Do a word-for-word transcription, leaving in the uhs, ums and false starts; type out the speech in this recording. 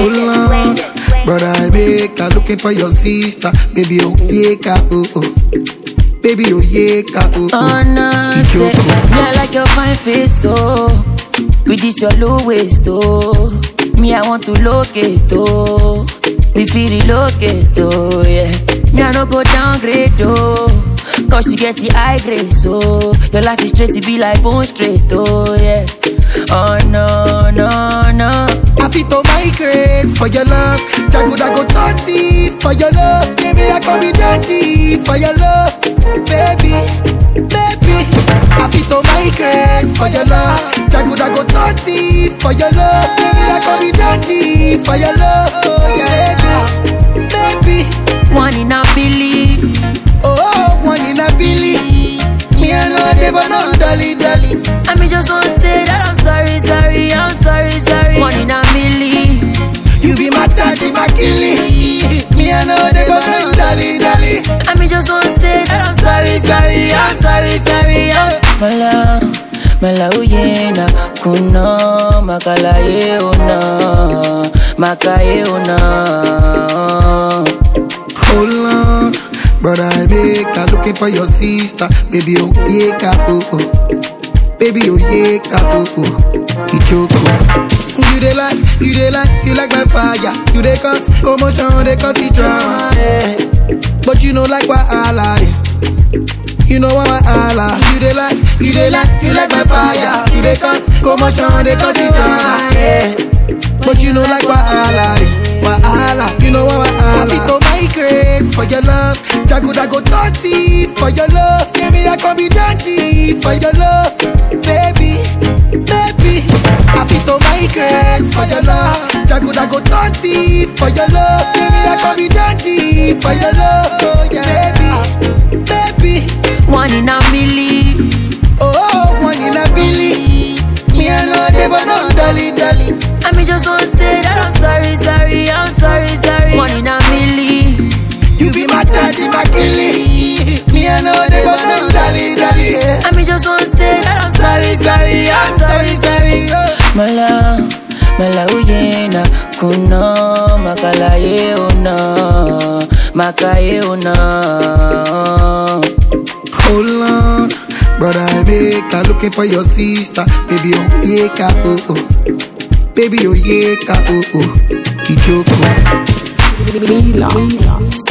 Hold on, brother, I make her looking for your sister. Baby, oh yeah, ka, oh oh. Baby, oh yeah, ka, oh oh. Oh no, say, me I like your fine face, oh. With this your low waist, oh. Me I want to locate, oh. We feel relocate, oh yeah. Me I no go downgrade, oh. Cause you get the high grade, so your life is straight to be like bone straight, oh yeah. Oh no, no, no. I fit to migrate for your love. Jago go thirty for your love. Baby, I can be dirty for your love. Baby, baby. I fit to migrate for your love. Jago go thirty for your love. Baby, I can be dirty for your love. Oh yeah, baby, baby. One in a billion. Oh, one in a billion. Me I know they but no dolly dolly. I mean just want to say that I'm sorry, sorry, I'm sorry, sorry. One in a million. You be my daddy, my killie. Me I know they but no dolly dolly. I mean just want to say that I'm sorry, sorry, I'm sorry, sorry. I'm Mala, mala uyena kuno makala ye una, makaye una. Hold on, brother, I make her looking for your sister. Baby, oh yeah, ka, oh oh. Baby, oh yeah, ka, oh oh. Ichoko. You dey like, you dey like, you like my fire. You dey cause commotion, they cause it drama, yeah. But you know like what I like. You know what I like. You dey like, you dey like, you like my fire. You dey cause commotion, they cause it drama, yeah. But you know like what I like. What I like. You know what I like. I to migrate for your love. Jago go thirty for your love. Baby, I can be dirty for your love. Baby, baby. I fit to migrate for your love. Jago go thirty for your love. Baby, I can be dirty for your love. Oh yeah, baby, baby. One in a million. Oh, one in a billion. Me I know they but no dolly dolly. I mean just want to say that I'm sorry, sorry, I'm sorry, sorry. One in a million. You be my daddy, my killie. Me I know they but no dolly dolly. I mean just want to say that I'm sorry, sorry, I'm sorry, sorry. Mala, mala uyena kuno makala ye una, makaye una. Hold on, brother, I make her looking for your sister. Baby, oh yeah, ka, oh oh. Baby, oh yeah, ka, oh oh. Ichoko.